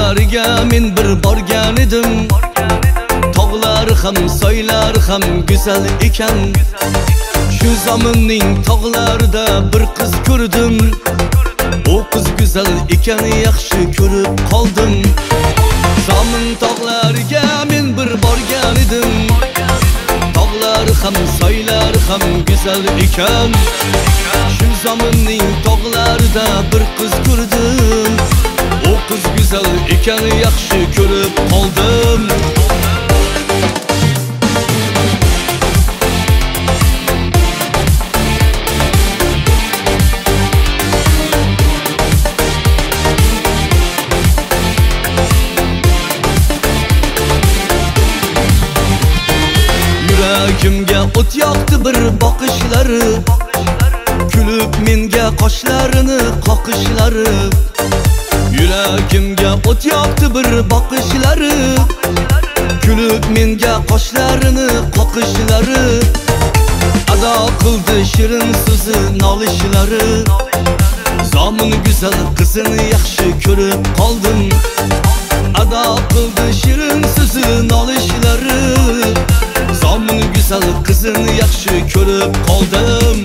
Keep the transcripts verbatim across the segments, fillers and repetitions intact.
tog'lariga men bir borgan edim. Tog'lar ham soylar ham go'zal ekan. Shu zaminning tog'larida bir qiz ko'rdim. O qiz go'zal ekan, yaxshi ko'rib qoldim. Zamin tog'lariga men bir borgan edim. Tog'lar ham soylar ham go'zal ekan. Shu zaminning tog'larida bir qiz ko'rdim. O qiz go'zal ekan, yaxshi ko'rib qoldim. Yuragimga o't yoqdi bir boqishlari, kulib menga qoshlarini qoqishlari. Yuragimga o't yoqdi bir boqishlari, kulib menga qoshlarini qoqishlari. Ado qildi shirin so'zi nolishlari. Zomin go'zal qizini yaxshi ko'rib qoldim. Ado qildi shirin so'zi nolishlari. Zomin go'zal qizini yaxshi ko'rib qoldim.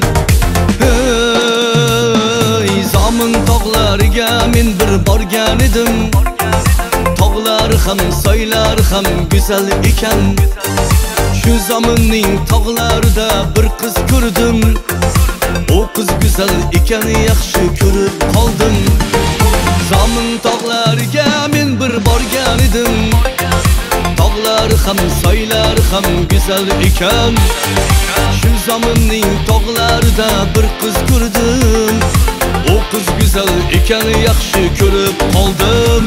Hey, zomin tog'lariga men bir borgan edim. Tog'lar ham soylar ham go'zal ekan. Shu zaminning tog'larida bir qiz ko'rdim. O qiz go'zal ekan, yaxshi ko'rib qoldim. Zomin tog'lariga men bir borgan edim. Tog'lar ham soylar ham go'zal ekan. Shu zaminning tog'larida bir qiz ko'rdim. O qiz go'zal ekan, yaxshi ko'rib qoldim.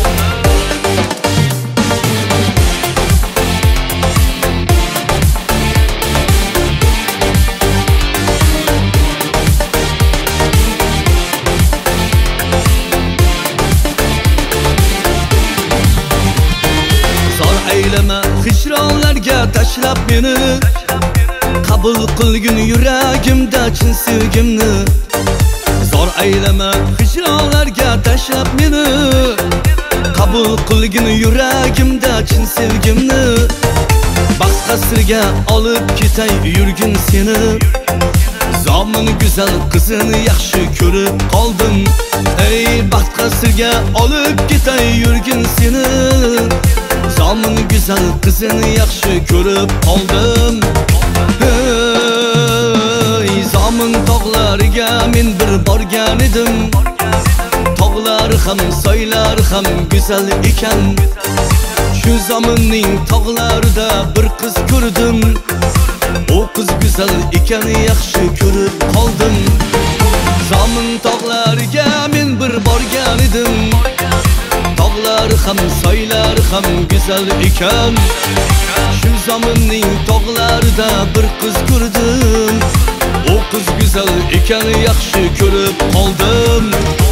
Aylama hijronlarga tashlab meni, qabul qilgin yuragimda chin sevgimni. Zor aylama hijronlarga tashlab meni, qabul qilgin yuragimda chin sevgimni. Baxt qasriga olib ketay yurgin seni. Zomin go'zal qizini yaxshi ko'rib qoldim. Ey baxt qasriga olib ketay yurgin seni. Zomin go'zal qizini yaxshi ko'rib qoldim. Hey, zomin tog'lariga men bir borgan edim. Tog'lar ham soylar ham go'zal ekan. Shu zaminning tog'larida bir qiz ko'rdim. O qiz go'zal ekan, yaxshi ko'rib qoldim. Zomin tog'lariga men bir borgan edim. Tog'lar ham soylar ham go'zal ekan. Shu zaminning tog'larida bir qiz ko'rdim. O qiz go'zal ekan, yaxshi ko'rib qoldim.